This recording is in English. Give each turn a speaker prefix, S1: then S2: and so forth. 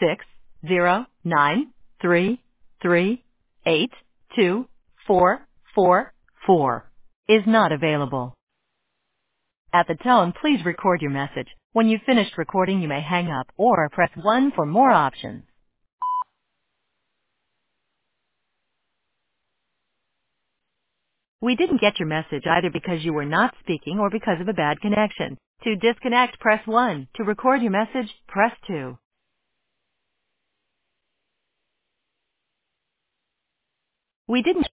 S1: 60933824444 is not available. At the tone, please record your message. When you've finished recording, you may hang up or press 1 for more options. We didn't get your message either because you were not speaking or because of a bad connection. To disconnect, press 1. To record your message, press 2. We didn't